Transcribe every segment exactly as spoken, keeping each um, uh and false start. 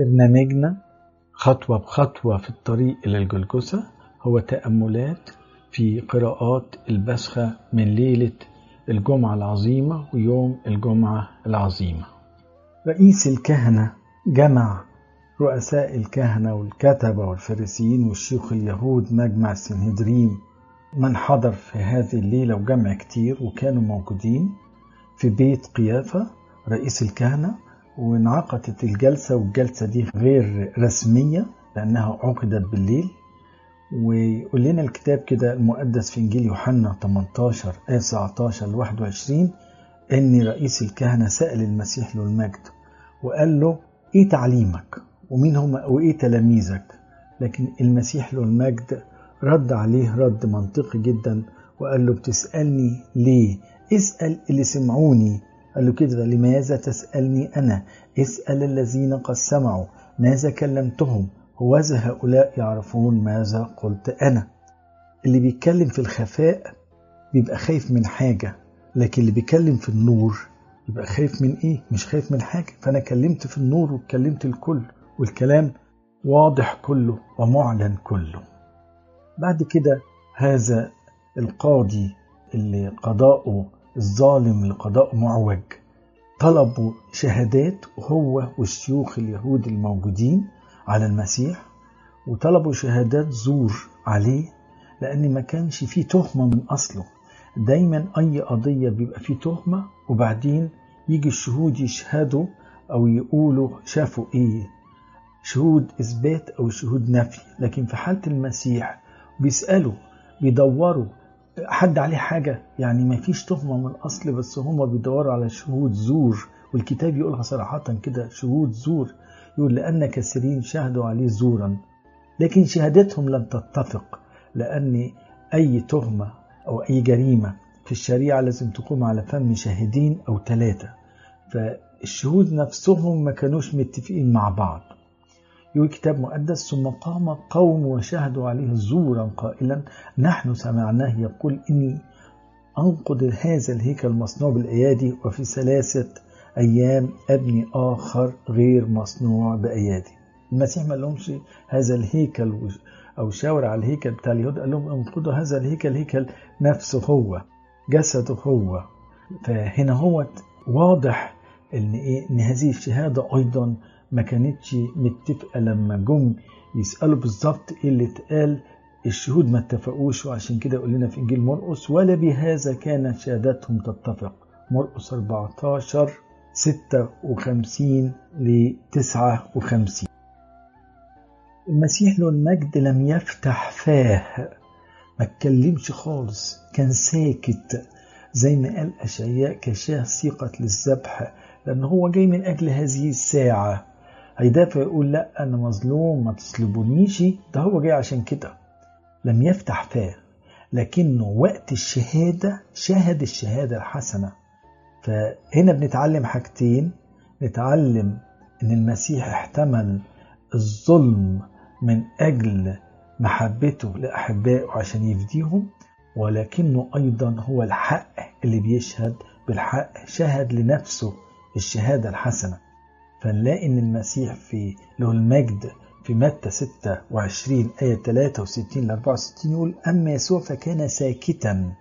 برنامجنا خطوة بخطوة في الطريق إلى الجلجثة هو تأملات في قراءات البسخة من ليلة الجمعة العظيمة ويوم الجمعة العظيمة. رئيس الكهنة جمع رؤساء الكهنة والكتبة والفريسيين والشيوخ اليهود مجمع السنهدرين. من حضر في هذه الليلة وجمع كتير وكانوا موجودين في بيت قيافة رئيس الكهنة، وانعقدت الجلسة، والجلسة دي غير رسمية لأنها عقدت بالليل. ويقول لنا الكتاب كده المقدس في إنجيل يوحنا ثمانية عشر آية تسعة عشر ل واحد وعشرين إن رئيس الكهنة سأل المسيح له المجد وقال له إيه تعليمك ومين هم وإيه تلاميذك؟ لكن المسيح له المجد رد عليه رد منطقي جدا وقال له بتسألني ليه؟ اسأل اللي سمعوني. قال له كده لماذا تسألني أنا؟ اسأل الذين قد سمعوا ماذا كلمتهم، هوذا هؤلاء يعرفون ماذا قلت أنا. اللي بيتكلم في الخفاء بيبقى خايف من حاجة، لكن اللي بيتكلم في النور يبقى خايف من إيه؟ مش خايف من حاجة. فأنا كلمت في النور وكلمت الكل، والكلام واضح كله ومعلن كله. بعد كده هذا القاضي اللي قضاؤه الظالم لقضاء معوج طلبوا شهادات هو والشيوخ اليهود الموجودين على المسيح، وطلبوا شهادات زور عليه لأن ما كانش فيه تهمة من أصله. دايما أي قضية بيبقى فيه تهمة وبعدين يجي الشهود يشهدوا أو يقولوا شافوا إيه، شهود إثبات أو شهود نفي. لكن في حالة المسيح بيسألوا بيدوروا حد عليه حاجة، يعني ما فيش تهمة من أصل بس هم بيدوروا على شهود زور. والكتاب يقولها صراحة كده شهود زور، يقول لأن كثيرين شهدوا عليه زورا لكن شهادتهم لم تتفق، لأن أي تهمة أو أي جريمة في الشريعة لازم تقوم على فم شاهدين أو ثلاثة، فالشهود نفسهم ما كانوش متفقين مع بعض. يقول كتاب مقدس ثم قام قوم وشهدوا عليه زورا قائلا نحن سمعناه يقول إني أنقض هذا الهيكل المصنوع بالأيادي وفي ثلاثة أيام أبني آخر غير مصنوع بأيادي. المسيح ما لهمش هذا الهيكل أو شاور على الهيكل بتاع اليهود، قال لهم انقضوا هذا الهيكل، الهيكل نفسه هو جسده هو. فهنا هو واضح إن, إيه؟ إن هذه الشهادة أيضا ما كانتش متفقة. لما جم يسألوا بالضبط إيه اللي اتقال الشهود ما اتفقوش، وعشان كده يقول لنا في إنجيل مرقس ولا بهذا كانت شهادتهم تتفق. مرقس أربعة عشر ستة وخمسين ل تسعة وخمسين. المسيح له المجد لم يفتح فاه، ما اتكلمش خالص، كان ساكت زي ما قال أشعياء كشاه سيقت للذبح، لأن هو جاي من أجل هذه الساعة. هيدافع يقول لا أنا مظلوم ما تصلبونيش، ده هو جاي عشان كده. لم يفتح فاه، لكنه وقت الشهادة شهد الشهادة الحسنة. فهنا بنتعلم حاجتين، نتعلم أن المسيح احتمل الظلم من أجل محبته لأحبائه عشان يفديهم، ولكنه أيضا هو الحق اللي بيشهد بالحق، شهد لنفسه الشهادة الحسنة. فنلاقي أن المسيح في له المجد في متى ستة وعشرين آية ثلاثة وستين ل أربعة وستين يقول أما يسوع فكان ساكتا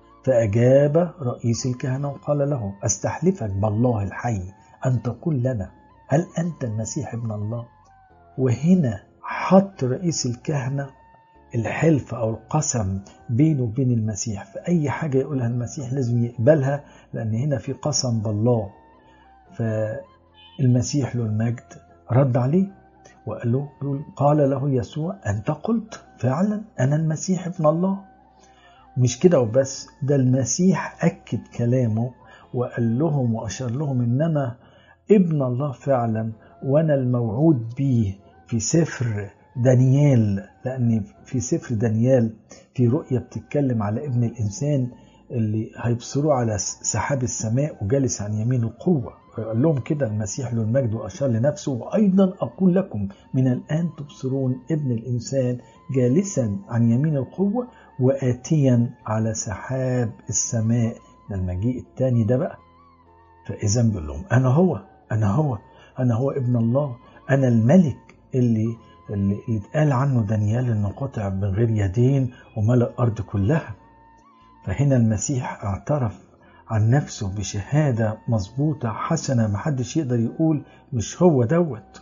فأجاب رئيس الكهنة وقال له أستحلفك بالله الحي أن تقول لنا هل أنت المسيح ابن الله؟ وهنا حط رئيس الكهنة الحلف أو القسم بينه وبين المسيح، فأي حاجة يقولها المسيح لازم يقبلها لأن هنا في قسم بالله. فالمسيح له المجد رد عليه وقال له قال له يسوع أنت قلت فعلا أنا المسيح ابن الله. مش كده وبس، ده المسيح أكد كلامه وقال لهم وأشار لهم إن أنا ابن الله فعلا، وأنا الموعود به في سفر دانيال، لأن في سفر دانيال في رؤية بتتكلم على ابن الإنسان اللي هيبصروا على سحاب السماء وجالس عن يمين القوة. فقال لهم كده المسيح له المجد وأشار لنفسه وأيضا أقول لكم من الآن تبصرون ابن الإنسان جالسا عن يمين القوة وآتيا على سحاب السماء. ده المجيء الثاني ده بقى. فإذا بيقول لهم أنا هو أنا هو أنا هو ابن الله، أنا الملك اللي اللي اللي اتقال عنه دانيال إنه قطع من غير يدين وملأ الأرض كلها. فهنا المسيح اعترف عن نفسه بشهادة مظبوطة حسنة، محدش يقدر يقول مش هو دوت.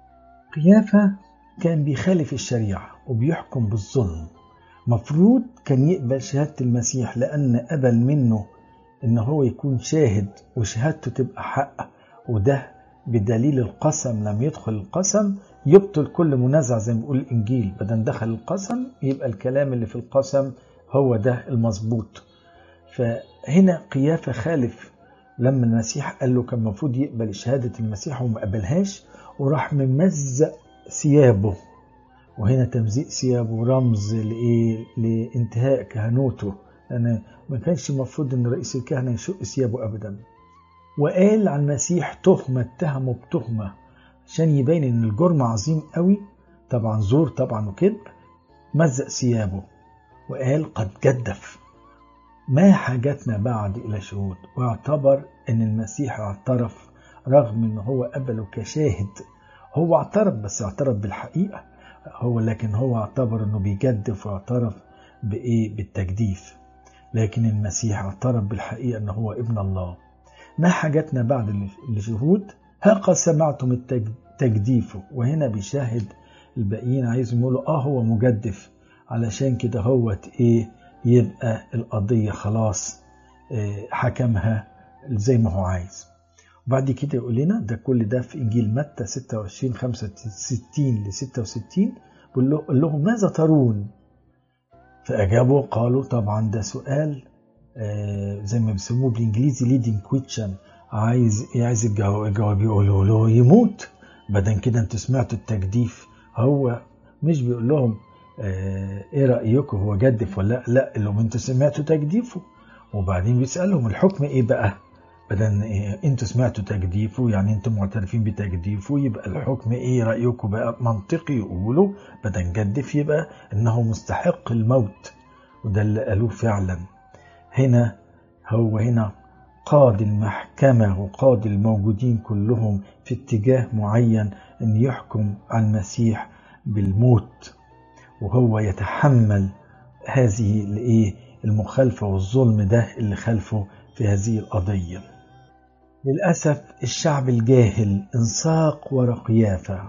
قيافة كان بيخالف الشريعة وبيحكم بالظلم، مفروض كان يقبل شهادة المسيح لأن قبل منه إن هو يكون شاهد وشهادته تبقى حق، وده بدليل القسم. لم يدخل القسم يبطل كل منازع زي ما بيقول الإنجيل، بدل دخل القسم يبقى الكلام اللي في القسم هو ده المظبوط. فهنا قيافة خالف لما المسيح قال له كان المفروض يقبل شهادة المسيح وما قبلهاش، وراح ممزق ثيابه. وهنا تمزيق ثيابه رمز لإيه؟ لانتهاء كهنوته، لأن ما كانش المفروض إن رئيس الكهنة يشق ثيابه أبدا. وقال عن المسيح تهمة، اتهمه بتهمة عشان يبين إن الجرم عظيم قوي، طبعا زور طبعا وكذب. مزق ثيابه وقال قد جدف، ما حاجتنا بعد إلى شهود. واعتبر أن المسيح اعترف رغم أنه هو قبله كشاهد. هو اعترف بس اعترف بالحقيقة هو، لكن هو اعتبر أنه بيجدف واعترف بإيه؟ بالتجديف. لكن المسيح اعترف بالحقيقة أنه هو ابن الله. ما حاجتنا بعد لشهود، ها قد سمعتم التجديف. وهنا بيشاهد الباقيين عايزهم يقولوا آه هو مجدف، علشان كده هو إيه؟ يبقى القضية خلاص حكمها زي ما هو عايز. وبعد كده يقول لنا ده كل ده في إنجيل متى ستة وعشرين خمسة وستين ل ستة وستين. بيقول لهم ماذا ترون؟ فأجابوا قالوا طبعا ده سؤال زي ما بيسموه بالإنجليزي leading question، عايز عايز الجواب. يقولوا له يموت، بدل كده انتوا سمعتوا التجديف. هو مش بيقول لهم ايه رأيكم هو جدف ولا لا، لا اللي انتوا سمعتوا تجديفه. وبعدين بيسألهم الحكم ايه بقى، بدل إيه انتوا سمعتوا تجديفه يعني انتوا معترفين بتجديفه، يبقى الحكم ايه رأيكم بقى؟ منطقي يقولوا بدل جدف يبقى انه مستحق الموت، وده اللي قالوه فعلا. هنا هو هنا قاضي المحكمة وقاضي الموجودين كلهم في اتجاه معين ان يحكم عن المسيح بالموت، وهو يتحمل هذه الايه المخالفة والظلم ده اللي خلفه في هذه القضية. للأسف الشعب الجاهل انساق ورا قيافة،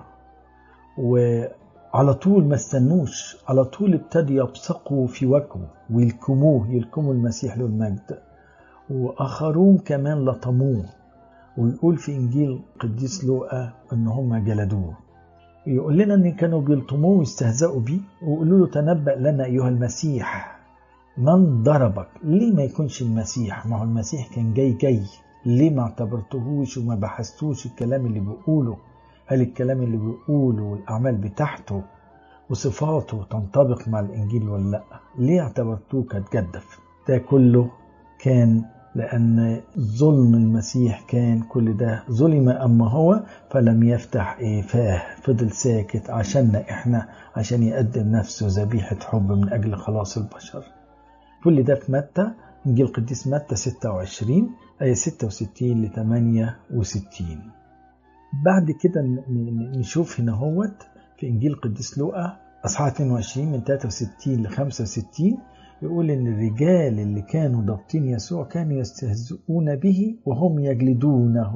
وعلى طول ما استنوش، على طول ابتدوا يبصقوا في وجهه ويلكموه، يلكموا المسيح له المجد. وآخرون كمان لطموه، ويقول في إنجيل قديس لوقا أن هم جلدوه. يقول لنا أن كانوا بيلطموه ويستهزئوا بيه ويقولوا له تنبأ لنا أيها المسيح من ضربك؟ ليه ما يكونش المسيح؟ ما هو المسيح كان جاي جاي، ليه ما اعتبرتهوش وما بحثتوش الكلام اللي بيقوله؟ هل الكلام اللي بيقوله والأعمال بتاعته وصفاته تنطبق مع الإنجيل ولا لا؟ ليه اعتبرتوه كتجدف؟ ده كله كان لأن ظلم المسيح، كان كل ده ظلم أما هو فلم يفتح إيه فاه، فضل ساكت عشاننا إحنا، عشان يقدم نفسه ذبيحة حب من أجل خلاص البشر. كل ده في متى، إنجيل قديس متى ستة وعشرين آية ستة وستين ل ثمانية وستين. بعد كده نشوف هنا هوت في إنجيل قديس لوقا أصحاح اثنين وعشرين من ثلاثة وستين ل خمسة وستين، يقول إن الرجال اللي كانوا ضابطين يسوع كانوا يستهزئون به وهم يجلدونه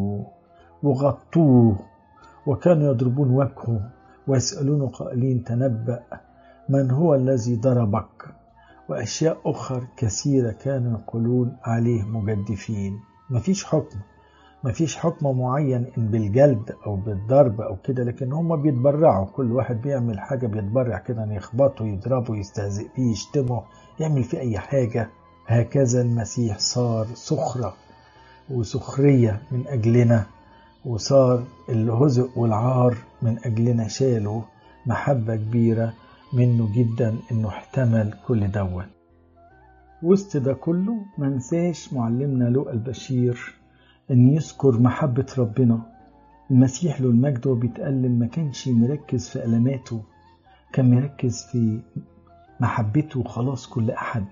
وغطوه، وكانوا يضربون وجهه ويسألونه قائلين تنبأ من هو الذي ضربك؟ وأشياء أخرى كثيرة كانوا يقولون عليه مجدفين. مفيش حكم، مفيش حكم معين إن بالجلد أو بالضرب أو كده، لكن هم بيتبرعوا، كل واحد بيعمل حاجة بيتبرع كده، يخبطه يضربه يستهزئ بيه يشتمه يعمل فيه أي حاجة. هكذا المسيح صار سخرة وسخرية من أجلنا، وصار الهزء والعار من أجلنا، شاله محبة كبيرة منه جدا إنه احتمل كل دوت. وسط ده كله منساش معلمنا لوقا البشير إن يذكر محبة ربنا. المسيح له المجد وبيتألم ما كانش مركز في ألماته، كان مركز في محبته وخلاص كل أحد.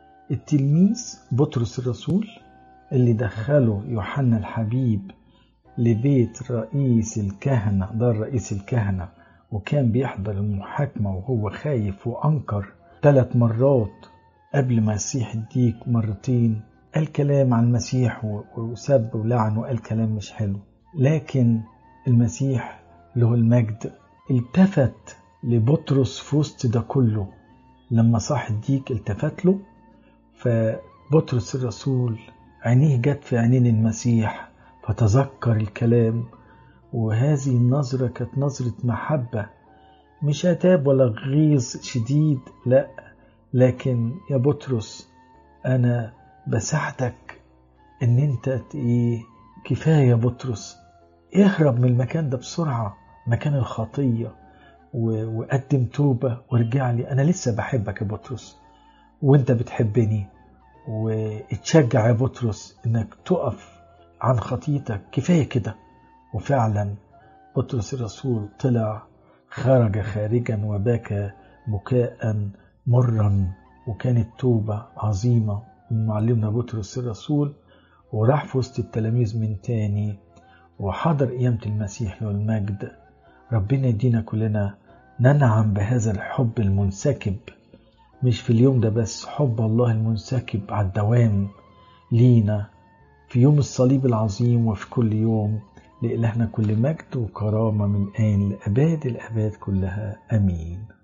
التلميذ بطرس الرسول اللي دخله يوحنا الحبيب لبيت رئيس الكهنة، دار رئيس الكهنة، وكان بيحضر المحاكمة وهو خايف وأنكر ثلاث مرات قبل ما يسيح الديك مرتين، قال كلام عن المسيح وسب ولعن وقال كلام مش حلو. لكن المسيح له المجد التفت لبطرس في وسط ده كله. لما صاح الديك التفت له، فبطرس الرسول عينيه جت في عينين المسيح فتذكر الكلام، وهذه النظرة كانت نظرة محبة، مش عتاب ولا غيظ شديد، لا، لكن يا بطرس أنا بساعدك إن أنت إيه، كفاية يا بطرس، اهرب من المكان ده بسرعة، مكان الخطية، وقدم توبة وارجع لي، أنا لسه بحبك يا بطرس وأنت بتحبني، واتشجع يا بطرس إنك تقف عن خطيتك، كفاية كده. وفعلا بطرس الرسول طلع خرج خارجا وبكى بكاء مرا، وكانت توبة عظيمة من معلمنا بطرس الرسول، وراح في وسط التلاميذ من تاني وحضر قيامة المسيح له المجد. ربنا يدينا كلنا ننعم بهذا الحب المنسكب، مش في اليوم ده بس، حب الله المنسكب على الدوام لينا في يوم الصليب العظيم وفي كل يوم. لإلهنا كل مجد وكرامة من الآن لأباد الأباد كلها، أمين.